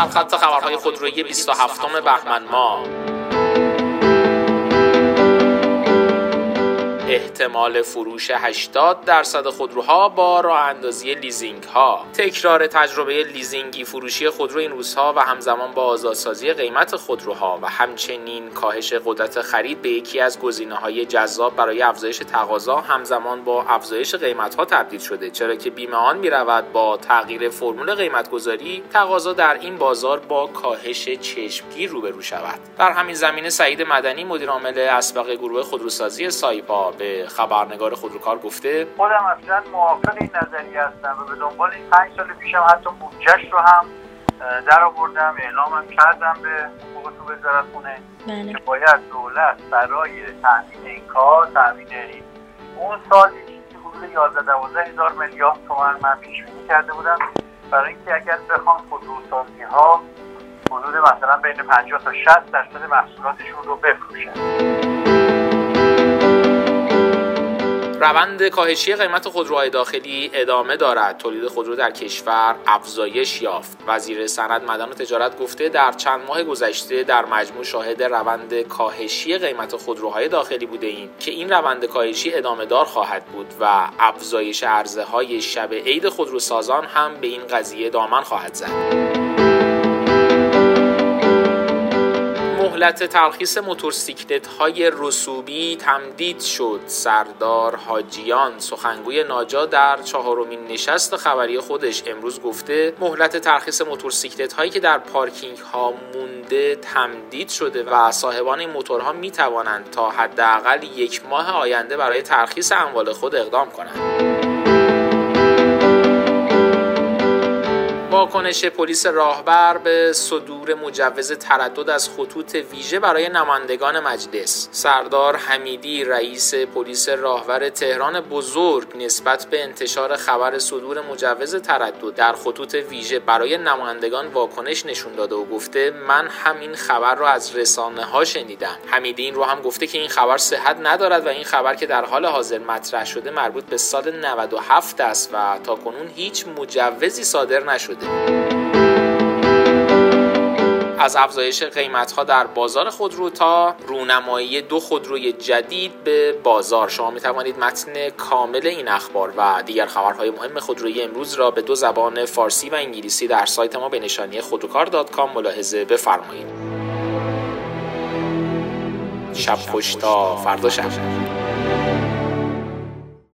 سرخط خبرهای خودرویی 27 بهمن ماه. احتمال فروش 80% خودروها با راه اندازی لیزینگ ها. تکرار تجربه لیزینگی فروشی خودرو این روزها و همزمان با آزادسازی قیمت خودروها و همچنین کاهش قدرت خرید به یکی از گزینه‌های جذاب برای افزایش تقاضا همزمان با افزایش قیمت ها تبدیل شده، چرا که بیم آن می‌رود با تغییر فرمول قیمت‌گذاری تقاضا در این بازار با کاهش چشمگیر روبرو شود. در همین زمینه سعید مدنی مدیر عامل اسبق گروه خودروسازی سایپا به خبرنگار خودروکار گفته خودم اصلا موافق این نظریه هستم و به دنبال این 5 سال پیشم حتی بودجه‌اش رو هم در آوردم، اعلامم کردم به حقوق تو وزارت خونه که باید دولت برای تامین این کار، تامین اون سال حدود 11-12 هزار میلیارد تومان من پیش بینی کرده بودم برای اینکه اگر بخوان خودروسازی‌ها حدود مثلا بین 50 تا 60% محصولاتشون رو بفروشن. روند کاهشی قیمت خودروهای داخلی ادامه دارد. تولید خودرو در کشور افزایش یافت. وزیر صنعت، معدن و تجارت گفته در چند ماه گذشته در مجموع شاهد روند کاهشی قیمت خودروهای داخلی بوده ایم که این روند کاهشی ادامه دار خواهد بود و افزایش عرضه‌های شب عید خودروسازان هم به این قضیه دامن خواهد زد. مهلت ترخیص موتورسیکلت‌های رسوبی تمدید شد. سردار حاجیان، سخنگوی ناجا، در 4مین نشست خبری خودش امروز گفته مهلت ترخیص موتورسیکلت‌هایی که در پارکینگ‌ها مونده تمدید شده و صاحبان این موتورها می‌توانند تا حداقل 1 ماه آینده برای ترخیص اموال خود اقدام کنند. واکنش پلیس راهبر به صدور مجوز تردد از خطوط ویژه برای نمایندگان مجلس. سردار حمیدی، رئیس پلیس راهبر تهران بزرگ، نسبت به انتشار خبر صدور مجوز تردد در خطوط ویژه برای نمایندگان واکنش نشون داده و گفته من همین خبر رو از رسانه‌ها شنیدم. حمیدی این رو هم گفته که این خبر صحت ندارد و این خبر که در حال حاضر مطرح شده مربوط به سال 97 است و تاکنون هیچ مجوزی صادر نشده. از افزایش قیمت‌ها در بازار خودرو تا رونمایی 2 خودروی جدید به بازار. شما می‌توانید متن کامل این اخبار و دیگر خبرهای مهم خودرویی امروز را به 2 زبان فارسی و انگلیسی در سایت ما به نشانی خودروکار.com ملاحظه بفرمایید. شب خوش تا فردا شب.